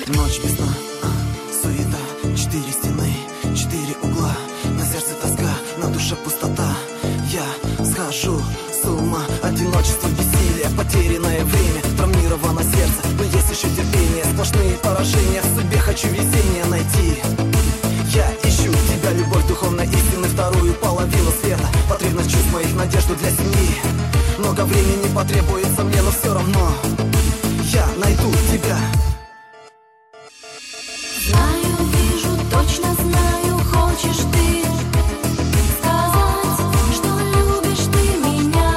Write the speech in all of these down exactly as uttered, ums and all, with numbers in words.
Ночь без сна, а, суета, четыре стены, четыре угла. На сердце тоска, на душе пустота. Я схожу с ума, одиночество, бессилие, потерянное время, травмировано сердце, но есть еще терпение. Сплошные поражения, в судьбе хочу везение найти. Я ищу тебя, любовь духовной истины, вторую половину света, потребность чувств моих, надежду для семьи. Много времени потребуется мне, но все равно я найду тебя. Знаю, вижу, точно знаю, хочешь ты сказать, что любишь ты меня.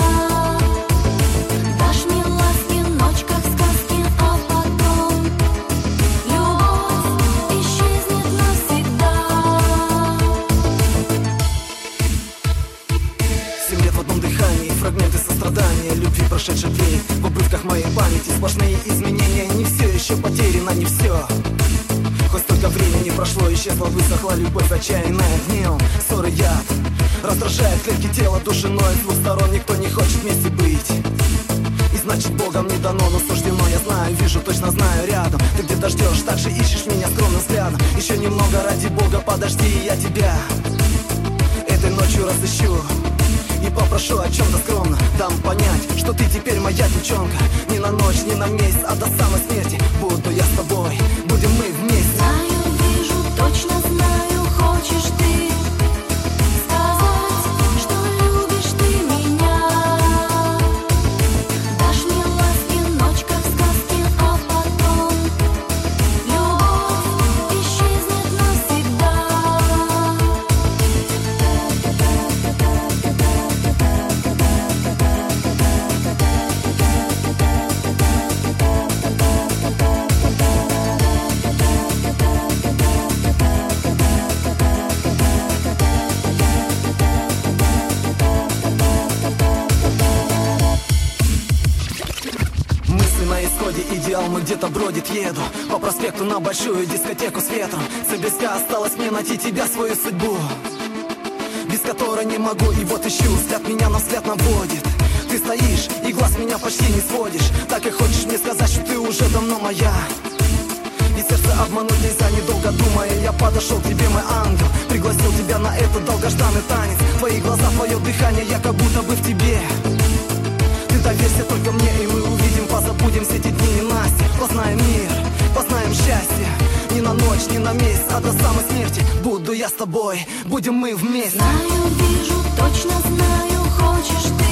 Дашь мне ласки, ночь как сказки, а потом любовь исчезнет навсегда. Семь лет в одном дыхании, фрагменты сострадания, любви прошедших дней, в обрывках моей памяти сплошные изменения. Не все еще потеряно, не все. Хоть столько времени прошло, исчезла, высохла любовь отчаянная днем. Ссоры яд раздражает клетки тела, души ноет. С двух сторон никто не хочет вместе быть. И значит Богом не дано, но суждено. Я знаю, вижу, точно знаю, рядом ты где-то ждешь, так же ищешь меня скромным взглядом. Еще немного, ради Бога, подожди, я тебя этой ночью разыщу и попрошу о чем-то скромно. Дам понять, что ты теперь моя девчонка. Не на ночь, не на месяц, а до самой смерти буду я с тобой, будем мы вместе. Знаю, вижу, точно знаю, хочешь ты сказать, что любишь ты меня. Дашь мне ласки, ночь как сказки, а потом любовь исчезнет навсегда. Мысли на исходе, идеал мой где-то бродит. Еду по проспекту на большую дискотеку с ветром. Цель близка, осталось мне найти тебя, свою судьбу, без которой не могу. И вот ищу, взгляд меня на взгляд наводит. Ты стоишь и глаз меня почти не сводишь. Так и хочешь мне сказать, что ты уже давно моя. И сердце обмануть нельзя, недолго думая, я подошел к тебе, мой ангел. Пригласил тебя на этот долгожданный танец. Твои глаза, твое дыхание, я как будто бы в тебе. Ты доверься только мне, и мы увидим, позабудем все эти дни ненастья. Познаем мир, познаем счастье. Не на ночь, не на месяц, а до самой смерти буду я с тобой, будем мы вместе. Знаю, вижу, точно знаю, хочешь ты